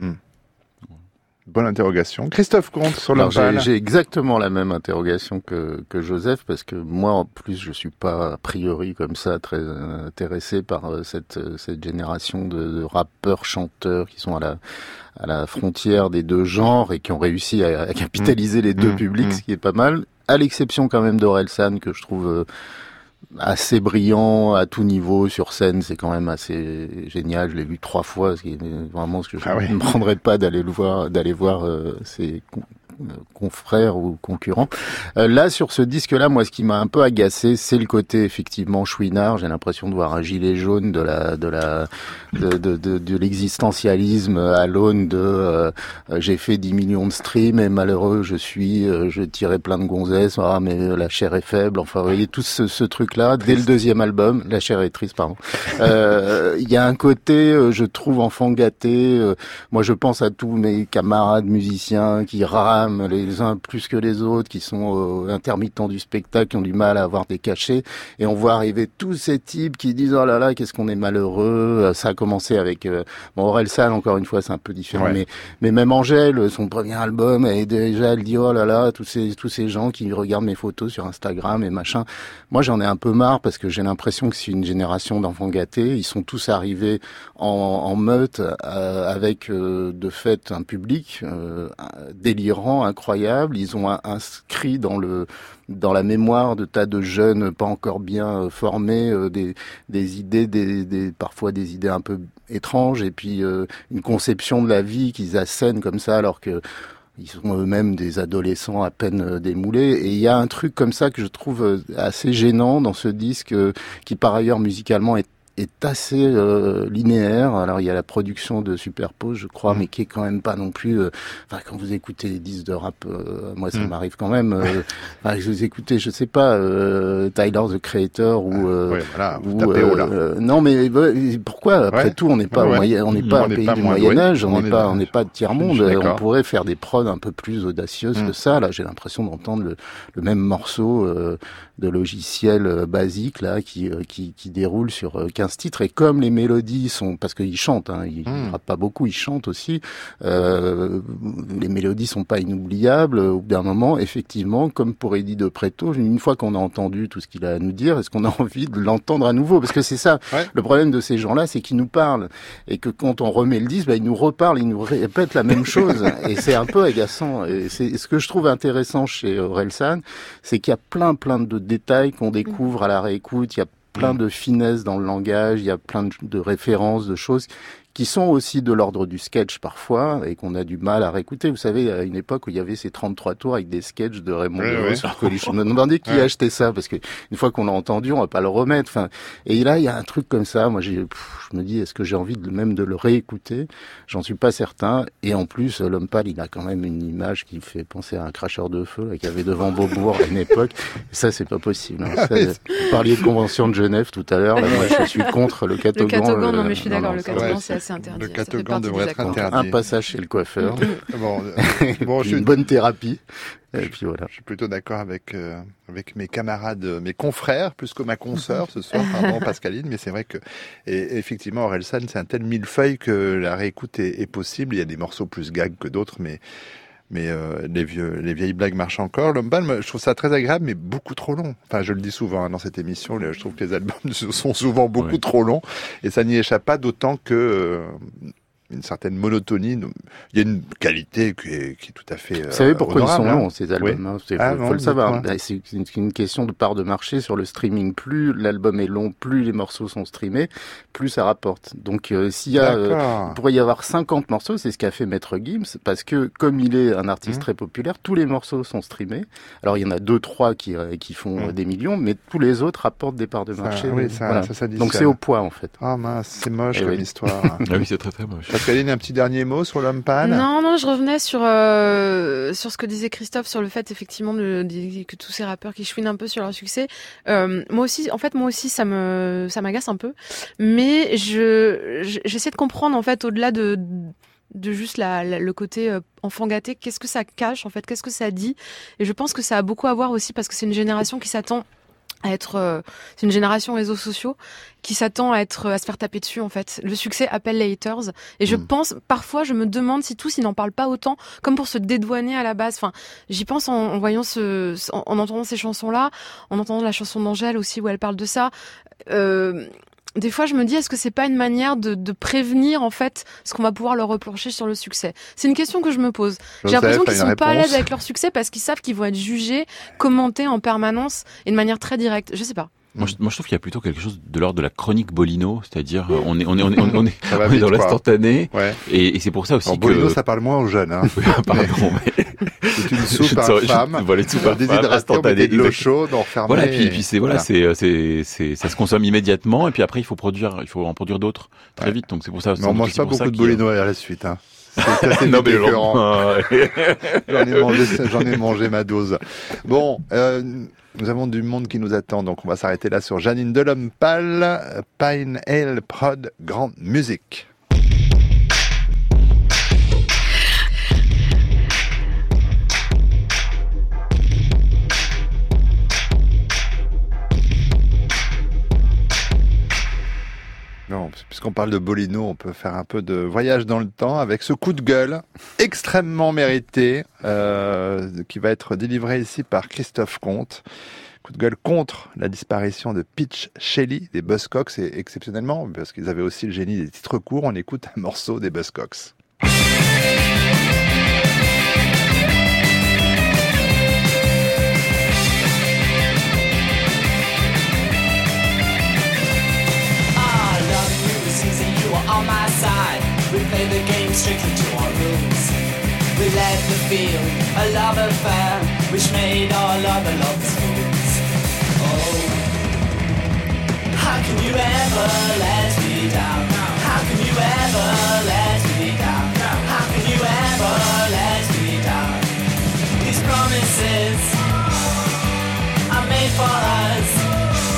Speaker 3: Bonne interrogation. Christophe Comte sur l'homme pâle.
Speaker 4: J'ai exactement la même interrogation que Joseph, parce que moi, en plus, je suis pas a priori comme ça très intéressé par cette génération de rappeurs, chanteurs qui sont à la frontière des deux genres et qui ont réussi à capitaliser les deux publics, ce qui est pas mal. À l'exception quand même d'Orelsan, que je trouve assez brillant à tout niveau sur scène, c'est quand même assez génial. Je l'ai vu 3 fois, ce qui est vraiment ce que je ne me prendrais pas d'aller voir ses confrères ou concurrents. Là, sur ce disque-là, moi, ce qui m'a un peu agacé, c'est le côté effectivement chouinard. J'ai l'impression de voir un gilet jaune de l'existentialisme à l'aune de j'ai fait 10 millions de streams et malheureux je tirais plein de gonzesses, mais la chair est faible. Enfin, vous voyez tout ce truc-là dès le deuxième album. La chair est triste, pardon. Il y a un côté, je trouve, enfant gâté. Moi, je pense à tous mes camarades musiciens qui rament femmes, les uns plus que les autres, qui sont intermittents du spectacle, qui ont du mal à avoir des cachets, et on voit arriver tous ces types qui disent oh là là, qu'est-ce qu'on est malheureux. Ça a commencé avec Orelsan, encore une fois, c'est un peu différent, mais même Angèle, son premier album, et déjà elle dit oh là là, tous ces gens qui regardent mes photos sur Instagram et machin. Moi, j'en ai un peu marre parce que j'ai l'impression que c'est une génération d'enfants gâtés. Ils sont tous arrivés en meute avec de fait un public délirant, incroyable. Ils ont inscrit dans la mémoire de tas de jeunes pas encore bien formés des idées, parfois des idées un peu étranges, et puis une conception de la vie qu'ils assènent comme ça alors que ils sont eux-mêmes des adolescents à peine démoulés. Et il y a un truc comme ça que je trouve assez gênant dans ce disque qui par ailleurs musicalement est assez linéaire. Alors il y a la production de Superpose, je crois, mais qui est quand même pas non plus. Quand vous écoutez des disques de rap, moi ça m'arrive quand même. Je vous écoutez, je sais pas, Tyler the Creator ou non, mais pourquoi après tout on n'est pas on n'est pas un pays du Moyen Âge, on n'est pas de tiers monde. On pourrait faire des prods un peu plus audacieuses que ça. Là, j'ai l'impression d'entendre le même morceau de logiciel basique là qui déroule sur 15 titres, et comme les mélodies sont, parce qu'ils chantent, ils rappent pas beaucoup, ils chantent aussi, les mélodies sont pas inoubliables. Au bout d'un moment, effectivement, comme pour Eddie de Pretto, une fois qu'on a entendu tout ce qu'il a à nous dire, est-ce qu'on a envie de l'entendre à nouveau? Parce que c'est ça, le problème de ces gens-là, c'est qu'ils nous parlent, et que quand on remet le disque, ils nous reparlent, ils nous répètent la même chose, et c'est un peu agaçant. Et c'est ce que je trouve intéressant chez Orelsan, c'est qu'il y a plein de détails qu'on découvre à la réécoute. Il y a plein de finesse dans le langage, il y a plein de références, de choses qui sont aussi de l'ordre du sketch parfois, et qu'on a du mal à réécouter. Vous savez, à une époque où il y avait ces 33 tours avec des sketchs de Raymond Devos sur Coluche. On me demandait qui achetait ça, parce que une fois qu'on l'a entendu, on va pas le remettre. Et là, il y a un truc comme ça. Moi, je me dis, est-ce que j'ai envie même de le réécouter? J'en suis pas certain. Et en plus, l'homme pâle, il a quand même une image qui fait penser à un cracheur de feu, qu'il y avait devant Beaubourg à une époque. Et ça, c'est pas possible. Vous parliez de Convention de Genève tout à l'heure. Là, moi, je suis contre le catogan.
Speaker 5: Le catogan, non, mais je suis d'accord. Le catogan, c'est interdit.
Speaker 3: Le catogan devrait être interdit.
Speaker 4: Un passage chez le coiffeur.
Speaker 3: Une
Speaker 4: bonne thérapie. Et puis voilà.
Speaker 3: Je suis plutôt d'accord avec mes camarades, mes confrères, plus que ma consoeur ce soir, pardon Pascaline, mais c'est vrai que effectivement Orelsan, c'est un tel millefeuille que la réécoute est possible. Il y a des morceaux plus gags que d'autres, mais les vieilles blagues marchent encore. L'homme pâle, je trouve ça très agréable, mais beaucoup trop long. Enfin, je le dis souvent dans cette émission, je trouve que les albums sont souvent beaucoup trop longs, et ça n'y échappe pas, d'autant que une certaine monotonie. Il y a une qualité qui est tout à fait
Speaker 4: Vous savez pourquoi ils sont longs, ces albums, faut le savoir. C'est une question de part de marché sur le streaming. Plus l'album est long, plus les morceaux sont streamés, plus ça rapporte. Donc s'il y a il pourrait y avoir 50 morceaux, c'est ce qu'a fait Maître Gims, parce que comme il est un artiste très populaire, tous les morceaux sont streamés. Alors il y en a 2-3 qui font des millions, mais tous les autres rapportent des parts de marché. Donc c'est au poids en fait.
Speaker 3: Ah mince, c'est moche comme histoire.
Speaker 6: Ah oui, c'est très très moche.
Speaker 3: Pascaline, un petit dernier mot sur l'homme pâle?
Speaker 5: Non, je revenais sur ce que disait Christophe, sur le fait effectivement que tous ces rappeurs qui chouinent un peu sur leur succès. Moi aussi, ça m'agace un peu. Mais j'essaie de comprendre en fait, au-delà de juste le côté enfant gâté, qu'est-ce que ça cache en fait, qu'est-ce que ça dit. Et je pense que ça a beaucoup à voir aussi parce que c'est une génération qui s'attend à être, c'est une génération réseaux sociaux qui s'attend à se faire taper dessus en fait. Le succès appelle les haters, et je pense, parfois je me demande si tous ils n'en parlent pas autant, comme pour se dédouaner à la base. Enfin, j'y pense en voyant en entendant ces chansons-là, en entendant la chanson d'Angèle aussi où elle parle de ça. Des fois, je me dis, est-ce que c'est pas une manière de prévenir, en fait, ce qu'on va pouvoir leur reprocher sur le succès? C'est une question que je me pose. J'ai l'impression qu'ils sont pas à l'aise avec leur succès parce qu'ils savent qu'ils vont être jugés, commentés en permanence et de manière très directe. Je sais pas.
Speaker 6: Moi, je trouve qu'il y a plutôt quelque chose de l'ordre de la chronique Bolino, c'est-à-dire on est dans l'instantané, et c'est pour ça aussi que
Speaker 3: Bolino, ça parle moins aux jeunes.
Speaker 6: Pardon, mais
Speaker 3: c'est une soupe infâme.
Speaker 6: Voilà, une soupe instantanée,
Speaker 3: de l'eau chaude, enfermée.
Speaker 6: Voilà, et puis c'est ça se consomme immédiatement, et puis après il faut en produire d'autres très vite. Donc c'est pour ça.
Speaker 3: Mais on mange pas beaucoup de Bolino à la suite. C'est assez différent. J'en ai mangé ma dose. Bon. Nous avons du monde qui nous attend, donc on va s'arrêter là sur Janine de l'homme pâle, Pine Ale Prod, grande musique. puisqu'on parle de Bolino, on peut faire un peu de voyage dans le temps avec ce coup de gueule extrêmement mérité qui va être délivré ici par Christophe Comte. Coup de gueule contre la disparition de Pitch Shelley des Buzzcocks, et exceptionnellement, parce qu'ils avaient aussi le génie des titres courts, on écoute un morceau des Buzzcocks.
Speaker 9: On my side, we play the game strictly to our rules. We let the field a love affair, which made all other lovers fools. Oh, how can you ever let me down? How can you ever let me down? How can you ever let me down? These promises are made for us.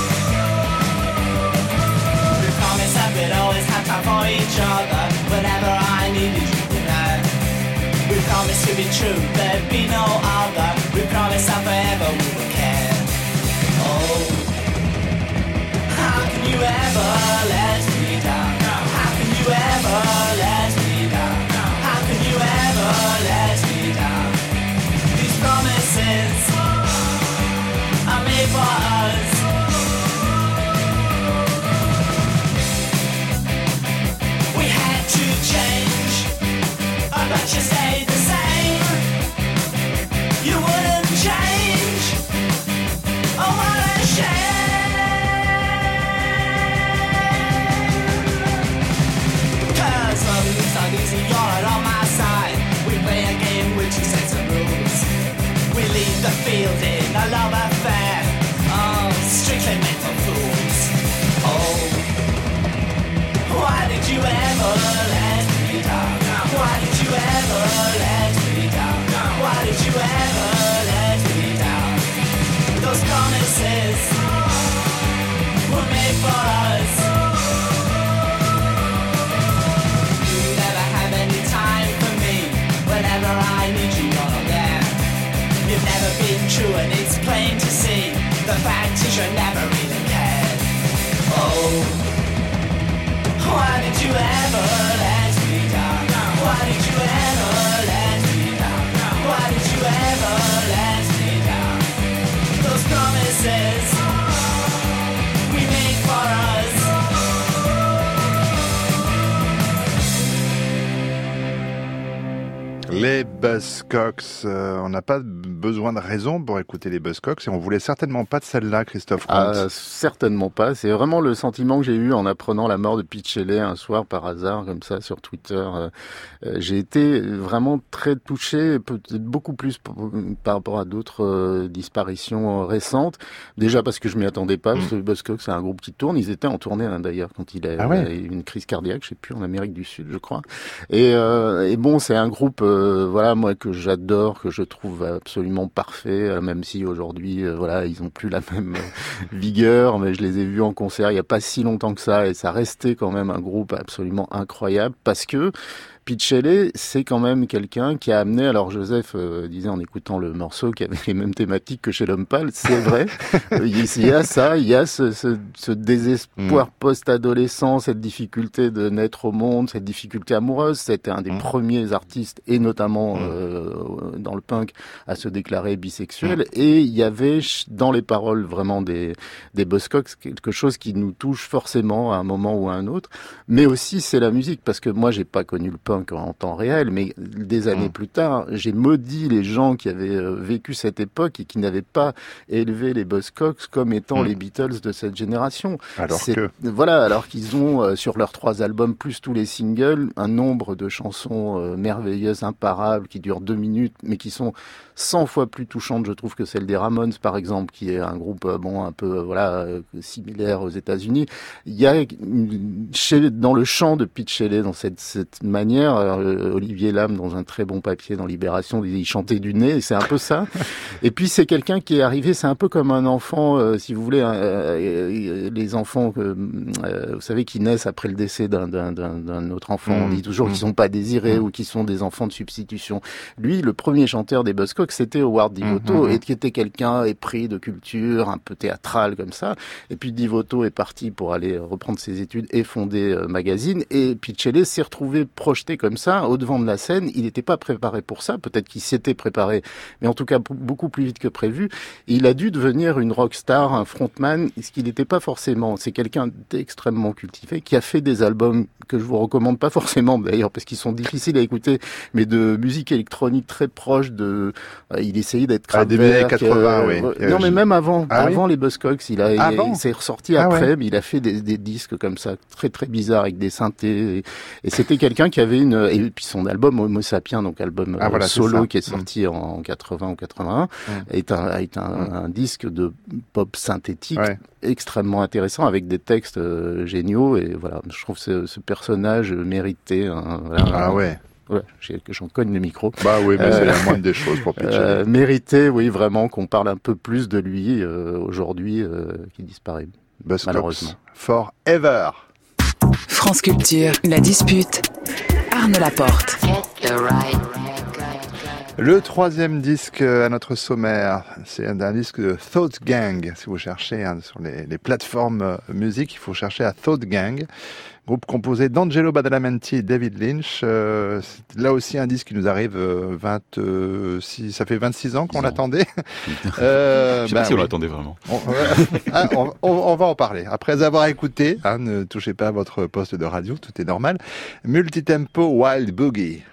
Speaker 9: We'd always have time for each other whenever I needed you tonight. We promised to be true, there'd be no other. We promised that forever we would care. Oh, how can you ever let me down? How can you ever let me down? How can you ever let me down? These promises are made for us. But you stayed the same. You wouldn't change. Oh, what a shame. 'Cause love's not easy, you're not on my side. We play a game with two sets of rules. We leave the field in a love affair. Oh, strictly meant for fools. Oh, why did you ever let me down? Why did you ever let me down? Why did you ever let me down? Those promises were made for us. You never have any time for me. Whenever I need you, you're not there. You've never been true and it's plain to see. The fact is you never really cared. Oh, why did you ever let me down? Why did you ever let me down? Why did you ever let me down? Those promises we made for us.
Speaker 3: Les Buzzcocks, on n'a pas besoin de raison pour écouter les Buzzcocks et on voulait certainement pas de celle-là, Christophe Comte.
Speaker 4: Certainement pas. C'est vraiment le sentiment que j'ai eu en apprenant la mort de Pitch Shelley un soir par hasard, comme ça, sur Twitter. J'ai été vraiment très touché, peut-être beaucoup plus par rapport à d'autres disparitions récentes. Déjà parce que je m'y attendais pas, parce que les Buzzcocks, c'est un groupe qui tourne. Ils étaient en tournée d'ailleurs quand il a eu une crise cardiaque, je sais plus, en Amérique du Sud, je crois. Et bon, c'est un groupe voilà, moi que j'adore, que je trouve absolument parfait, même si aujourd'hui voilà, ils ont plus la même vigueur, mais je les ai vus en concert il y a pas si longtemps que ça et ça restait quand même un groupe absolument incroyable parce que Pitch Shelley, c'est quand même quelqu'un qui a amené, alors Joseph disait en écoutant le morceau qu'il y avait les mêmes thématiques que chez l'homme pâle, c'est vrai, il y a ça, il y a ce désespoir post-adolescent, cette difficulté de naître au monde, cette difficulté amoureuse, c'était un des premiers artistes, et notamment dans le punk, à se déclarer bisexuel, et il y avait dans les paroles vraiment des Buzzcocks quelque chose qui nous touche forcément à un moment ou à un autre, mais aussi c'est la musique, parce que moi j'ai pas connu le punk en temps réel, mais des années plus tard, j'ai maudit les gens qui avaient vécu cette époque et qui n'avaient pas élevé les Buzzcocks comme étant les Beatles de cette génération. Alors qu'ils ont, sur leurs 3 albums, plus tous les singles, un nombre de chansons merveilleuses, imparables, qui durent 2 minutes, mais qui sont 100 fois plus touchantes, je trouve, que celle des Ramones, par exemple, qui est un groupe, un peu, similaire aux États-Unis. Il y a, dans le chant de Pitch Shelley, dans cette manière manière. Olivier Lam, dans un très bon papier dans Libération, il chantait du nez, et c'est un peu ça. Et puis c'est quelqu'un qui est arrivé, c'est un peu comme un enfant, si vous voulez, les enfants, vous savez, qui naissent après le décès d'un autre enfant. On dit toujours qu'ils sont pas désirés ou qu'ils sont des enfants de substitution. Lui, le premier chanteur des Buzzcocks, c'était Howard Devoto, et qui était quelqu'un épris de culture, un peu théâtral comme ça. Et puis Devoto est parti pour aller reprendre ses études et fonder Magazine. Et Pichelli s'est retrouvé projeté comme ça, au devant de la scène. Il n'était pas préparé pour ça. Peut-être qu'il s'était préparé, mais en tout cas beaucoup plus vite que prévu. Et il a dû devenir une rockstar, un frontman, ce qu'il n'était pas forcément. C'est quelqu'un d'extrêmement cultivé qui a fait des albums que je vous recommande pas forcément d'ailleurs parce qu'ils sont difficiles à écouter, mais de musique électronique très proche de. Il essayait d'être Kraftwerk.
Speaker 3: 80, oui.
Speaker 4: Non, mais même avant les Buzzcocks, il s'est ressorti après, mais il a fait des disques comme ça très très bizarres avec des synthés. Et c'était quelqu'un qui avait et puis son album Homo Sapiens, donc album solo qui est sorti en 80 ou 81, est un disque de pop synthétique extrêmement intéressant avec des textes géniaux. Et voilà, je trouve ce personnage méritait. J'en cogne le micro.
Speaker 3: Bah oui, mais c'est la moindre des choses pour Pichelli.
Speaker 4: Mérité, oui, vraiment qu'on parle un peu plus de lui aujourd'hui, qui disparaît.
Speaker 3: Buzzcocks,
Speaker 4: malheureusement.
Speaker 3: Forever.
Speaker 2: France Culture, la dispute. Arnaud Laporte.
Speaker 3: Le troisième disque à notre sommaire, c'est un disque de Thought Gang. Si vous cherchez sur les plateformes musique, il faut chercher à Thought Gang. Groupe composé d'Angelo Badalamenti et David Lynch. C'est là aussi un disque qui nous arrive ça fait 26 ans qu'on l'attendait.
Speaker 6: Je sais pas si on l'attendait vraiment.
Speaker 3: On va en parler. Après avoir écouté, ne touchez pas à votre poste de radio, tout est normal. Multitempo Wild Boogie.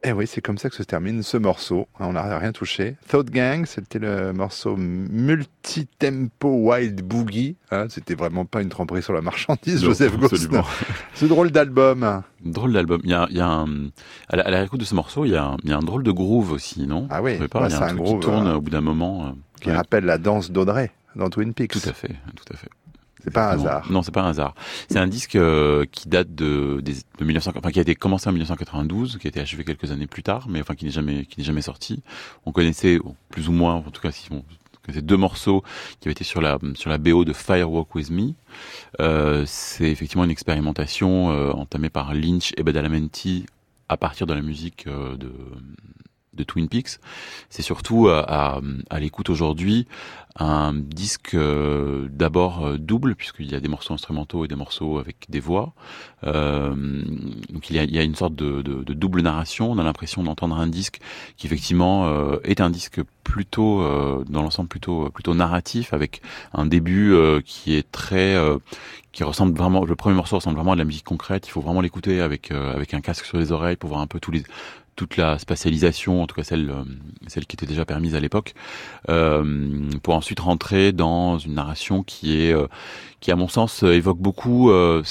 Speaker 3: Et oui, c'est comme ça que se termine ce morceau. On n'a rien touché. Thought Gang, c'était le morceau multi-tempo Wild Boogie. C'était vraiment pas une tromperie sur la marchandise, non, Joseph Gosselin. Ce drôle d'album.
Speaker 6: Drôle d'album. Il y a à la réécoute de ce morceau, il y a un drôle de groove aussi, non?
Speaker 3: Ah oui,
Speaker 6: il y a un truc groove qui tourne au bout d'un moment.
Speaker 3: Qui rappelle la danse d'Audrey dans Twin Peaks.
Speaker 6: Tout à fait.
Speaker 3: C'est pas un hasard.
Speaker 6: Non, c'est pas un hasard. C'est un disque qui date de 1900, qui a été commencé en 1992, qui a été achevé quelques années plus tard, mais qui n'est jamais sorti. On connaissait plus ou moins, en tout cas, c'est 2 morceaux qui avaient été sur la BO de Firewalk With Me. C'est effectivement une expérimentation entamée par Lynch et Badalamenti à partir de la musique de Twin Peaks. C'est surtout à l'écoute aujourd'hui un disque d'abord double, puisqu'il y a des morceaux instrumentaux et des morceaux avec des voix. Donc il y a une sorte de double narration. On a l'impression d'entendre un disque qui effectivement est un disque plutôt dans l'ensemble plutôt narratif, avec un début qui est très qui ressemble vraiment, le premier morceau ressemble vraiment à de la musique concrète. Il faut vraiment l'écouter avec un casque sur les oreilles pour voir un peu toute la spatialisation, en tout cas celle qui était déjà permise à l'époque, pour ensuite rentrer dans une narration qui à mon sens évoque beaucoup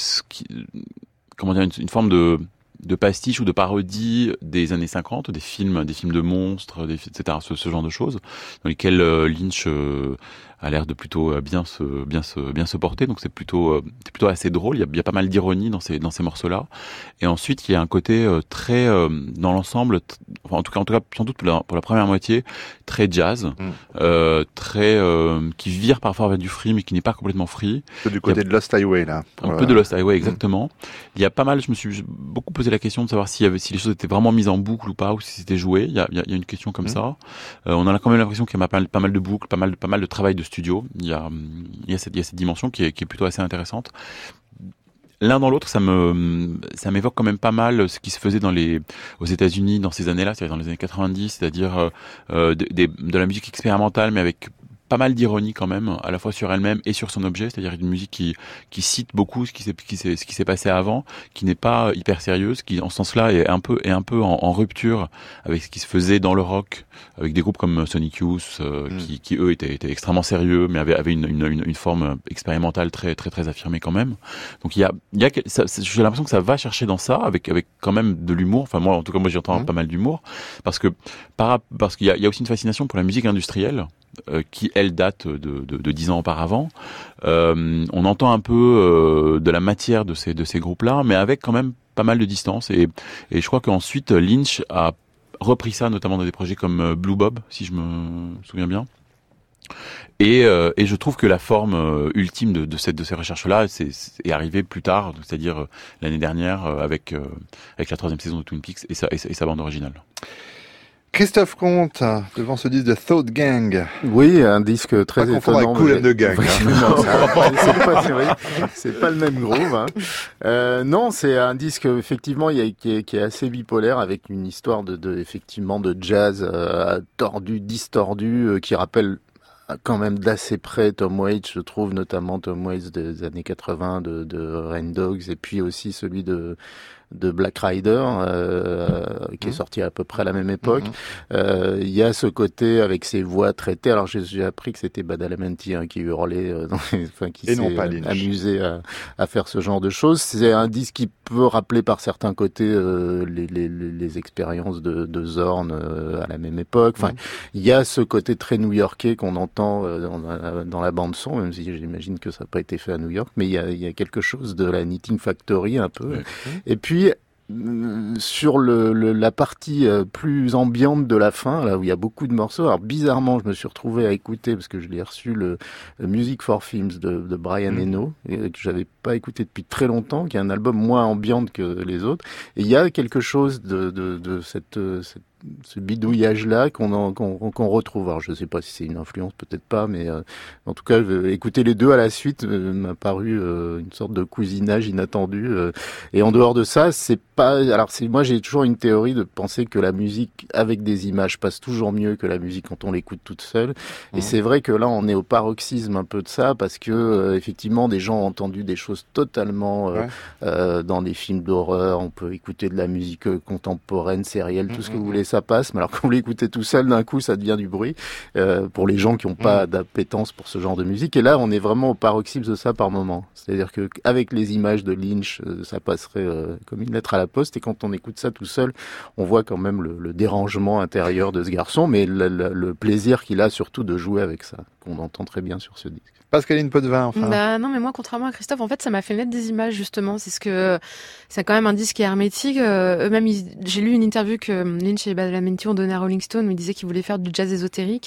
Speaker 6: une forme de pastiche ou de parodie des années 50, des films de monstres, etc., ce genre de choses, dans lesquels Lynch a l'air de plutôt bien se porter. Donc c'est plutôt assez drôle. Il y a pas mal d'ironie dans ces morceaux-là. Et ensuite il y a un côté très dans l'ensemble, en tout cas sans doute pour la première moitié, très jazz, très qui vire parfois vers du free, mais qui n'est pas complètement free.
Speaker 3: Du côté de Lost Highway là.
Speaker 6: Un peu de Lost Highway, exactement. Il y a pas mal. Je me suis beaucoup posé la question de savoir si les choses étaient vraiment mises en boucle ou pas, ou si c'était joué. Il y a une question comme ça. On a quand même l'impression qu'il y a pas mal de boucles, pas mal de travail de studio. Il y a cette dimension qui est plutôt assez intéressante. L'un dans l'autre, ça m'évoque quand même pas mal ce qui se faisait aux États-Unis dans ces années-là, c'est-à-dire dans les années 90, c'est-à-dire de la musique expérimentale, mais avec pas mal d'ironie quand même, à la fois sur elle-même et sur son objet, c'est-à-dire une musique qui cite beaucoup ce qui s'est passé avant, qui n'est pas hyper sérieuse, qui en ce sens-là est un peu en rupture avec ce qui se faisait dans le rock, avec des groupes comme Sonic Youth, qui eux étaient extrêmement sérieux, mais avaient une forme expérimentale très très très affirmée quand même. Donc j'ai l'impression que ça va chercher dans ça, avec quand même de l'humour. Enfin moi, en tout cas moi j'y entends pas mal d'humour, parce qu'il y a aussi une fascination pour la musique industrielle. Qui elle date de 10 ans auparavant. On entend un peu de la matière de ces groupes-là, mais avec quand même pas mal de distance. Et je crois qu'ensuite Lynch a repris ça, notamment dans des projets comme Blue Bob, si je me souviens bien. Et je trouve que la forme ultime de ces recherches-là est arrivée plus tard, c'est-à-dire l'année dernière avec la 3e saison de Twin Peaks et sa bande originale.
Speaker 3: Christophe Comte, devant ce disque de Thought Gang.
Speaker 4: Oui, un disque très étonnant.
Speaker 3: Cool and the Gang.
Speaker 4: C'est pas le même groove. Non, c'est un disque effectivement qui est assez bipolaire, avec une histoire effectivement de jazz tordu, distordu, qui rappelle quand même d'assez près Tom Waits, je trouve, notamment Tom Waits des années 80 de Rain Dogs, et puis aussi celui de Black Rider, qui est sorti à peu près à la même époque. Il y a ce côté avec ses voix traitées. Alors j'ai appris que c'était Badalamenti qui hurlait, qui s'est amusé à faire ce genre de choses. C'est un disque qui peut rappeler par certains côtés les expériences de Zorn à la même époque. Il y a ce côté très new-yorkais qu'on entend dans la bande son, même si j'imagine que ça n'a pas été fait à New York, mais il y a quelque chose de la Knitting Factory un peu. Et puis sur la partie plus ambiante de la fin, là où il y a beaucoup de morceaux, alors bizarrement je me suis retrouvé à écouter, parce que je l'ai reçu, le Music for Films de Brian Eno, que j'avais pas écouté depuis très longtemps, qui est un album moins ambiante que les autres, et il y a quelque chose de cette bidouillage-là qu'on retrouve. Alors, je ne sais pas si c'est une influence, peut-être pas, mais en tout cas, écouter les deux à la suite m'a paru une sorte de cousinage inattendu. Et en dehors de ça, c'est pas. Alors, moi, j'ai toujours une théorie de penser que la musique avec des images passe toujours mieux que la musique quand on l'écoute toute seule. Et c'est vrai que là, on est au paroxysme un peu de ça, parce que effectivement, des gens ont entendu des choses totalement dans des films d'horreur. On peut écouter de la musique contemporaine, sérielle, tout ce que vous voulez, ça passe. Mais alors, quand vous l'écoutez tout seul, d'un coup, ça devient du bruit pour les gens qui n'ont pas d'appétence pour ce genre de musique. Et là, on est vraiment au paroxysme de ça par moment. C'est-à-dire que avec les images de Lynch, ça passerait comme une lettre à la poste. Et quand on écoute ça tout seul, on voit quand même le dérangement intérieur de ce garçon, mais le plaisir qu'il a surtout de jouer avec ça, qu'on entend très bien sur ce disque.
Speaker 3: Pascaline Potvin, enfin.
Speaker 5: Bah, non, mais moi, contrairement à Christophe, en fait, ça m'a fait naître des images, justement. C'est c'est quand même un disque qui est hermétique. Eux-mêmes, j'ai lu une interview que Lynch et Badalamenti ont donnée à Rolling Stone où ils disaient qu'ils voulaient faire du jazz ésotérique.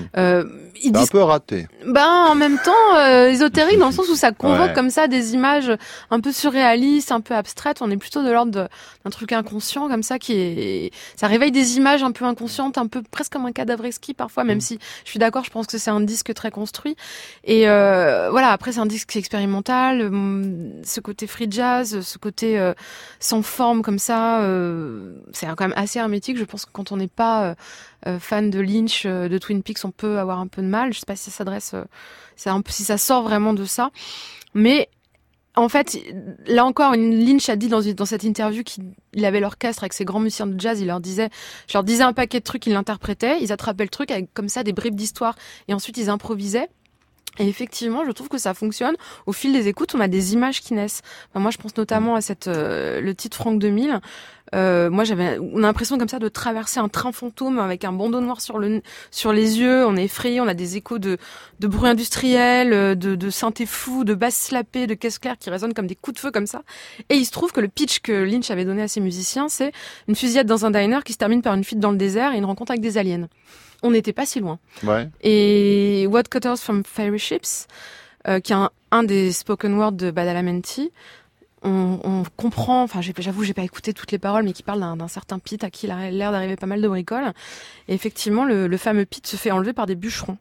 Speaker 3: C'est un peu raté.
Speaker 5: En même temps, ésotérique dans le sens où ça convoque comme ça des images un peu surréalistes, un peu abstraites. On est plutôt de l'ordre d'un truc inconscient comme ça ça réveille des images un peu inconscientes, un peu presque comme un cadavre exquis parfois, même si je suis d'accord, je pense que c'est un disque très construit. Et voilà, après c'est un disque expérimental, ce côté free jazz, ce côté sans forme comme ça, c'est quand même assez hermétique. Je pense que quand on n'est pas fan de Lynch, de Twin Peaks, on peut avoir un peu de mal. Je sais pas si ça s'adresse, si ça sort vraiment de ça, mais en fait, là encore, Lynch a dit dans cette interview qu'il avait l'orchestre avec ses grands musiciens de jazz, je leur disais un paquet de trucs, ils l'interprétaient, ils attrapaient le truc avec comme ça des bribes d'histoire et ensuite ils improvisaient. Et effectivement, je trouve que ça fonctionne. Au fil des écoutes, on a des images qui naissent. Enfin, moi, je pense notamment à le titre Franck 2000. On a l'impression comme ça de traverser un train fantôme avec un bandeau noir sur les yeux. On est effrayé, on a des échos de bruit industriel, de synthé fou, de basse slappée, de caisse claire qui résonnent comme des coups de feu comme ça. Et il se trouve que le pitch que Lynch avait donné à ses musiciens, c'est une fusillade dans un diner qui se termine par une fuite dans le désert et une rencontre avec des aliens. On n'était pas si loin. Ouais. Et What Cut Us from Fairy Ships, qui est un des spoken words de Badalamenti, on comprend, enfin j'avoue j'ai pas écouté toutes les paroles, mais qui parle d'un certain Pete à qui il a l'air d'arriver pas mal de bricoles. Et effectivement, le fameux Pete se fait enlever par des bûcherons.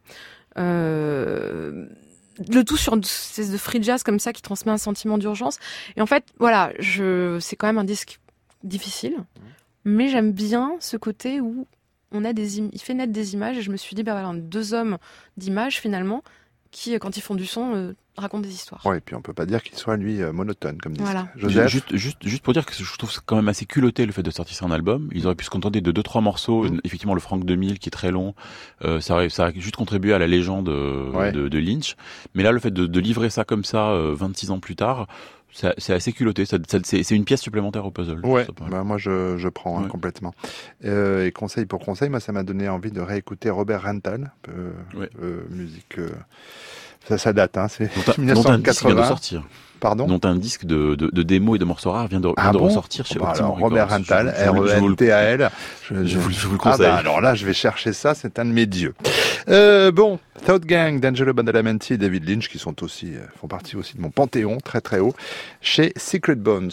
Speaker 5: Le tout sur une espèce de free jazz comme ça qui transmet un sentiment d'urgence. Et en fait, voilà, c'est quand même un disque difficile, mais j'aime bien ce côté où il fait naître des images et je me suis dit, voilà, deux hommes d'images finalement qui, quand ils font du son, racontent des histoires.
Speaker 3: Ouais, et puis on peut pas dire qu'il soit lui monotone comme disque.
Speaker 5: Voilà.
Speaker 6: Juste pour dire que je trouve quand même assez culotté le fait de sortir ça en album. Ils auraient pu se contenter de 2-3 morceaux. Effectivement, le Franck 2000 qui est très long, ça aurait juste contribué à la légende de Lynch. Mais là, le fait de livrer ça comme ça 26 ans plus tard, c'est assez culotté. C'est une pièce supplémentaire au puzzle. Ouais.
Speaker 3: Moi je prends complètement. Et conseil pour conseil, moi ça m'a donné envie de réécouter Robert Rental, musique. Ça date, hein, c'est 1980.
Speaker 6: Dont un disque vient de sortir.
Speaker 3: Pardon.
Speaker 6: Dont un disque de démo et de morceaux rares vient de ressortir chez Optimum Records.
Speaker 3: Robert Rental, R-E-N-T-A-L.
Speaker 6: Je vous le conseille.
Speaker 3: Alors là, je vais chercher ça, c'est un de mes dieux. Thought Gang d'Angelo Badalamenti et David Lynch, qui font partie aussi de mon panthéon, très très haut, chez Secret Bones.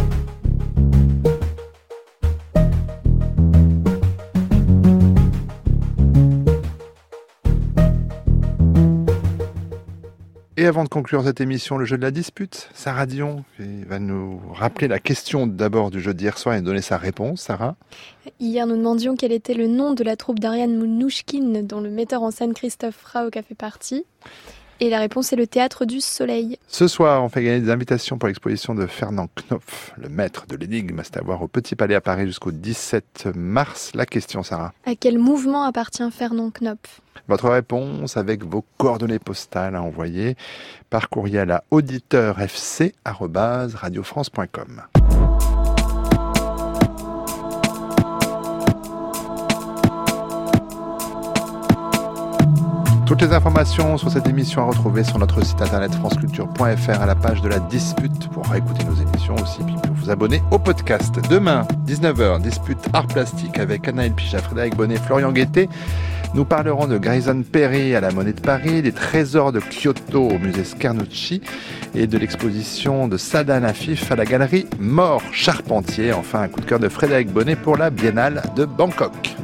Speaker 3: Et avant de conclure cette émission, le jeu de la dispute, Sarah Dion va nous rappeler la question d'abord du jeu d'hier soir et donner sa réponse. Sarah ?
Speaker 10: Hier, nous demandions quel était le nom de la troupe d'Ariane Mnouchkine, dont le metteur en scène Christophe Rauch a fait partie. Et la réponse est le Théâtre du Soleil.
Speaker 3: Ce soir, on fait gagner des invitations pour l'exposition de Fernand Knopf, le maître de l'énigme. C'est à voir au Petit Palais à Paris jusqu'au 17 mars. La question, Sarah.
Speaker 10: À quel mouvement appartient Fernand Knopf ?
Speaker 3: Votre réponse avec vos coordonnées postales à envoyer par courriel à auditeurfc@radiofrance.com. Toutes les informations sur cette émission à retrouver sur notre site internet franceculture.fr à la page de la dispute pour écouter nos émissions aussi, puis pour vous abonner au podcast. Demain, 19h, dispute art plastique avec Anaël Pija, Frédéric Bonnet, Florian Guettet. Nous parlerons de Grayson Perry à la Monnaie de Paris, des trésors de Kyoto au musée Scaramucci et de l'exposition de Sadan Afif à la galerie Mort Charpentier. Enfin, un coup de cœur de Frédéric Bonnet pour la Biennale de Bangkok.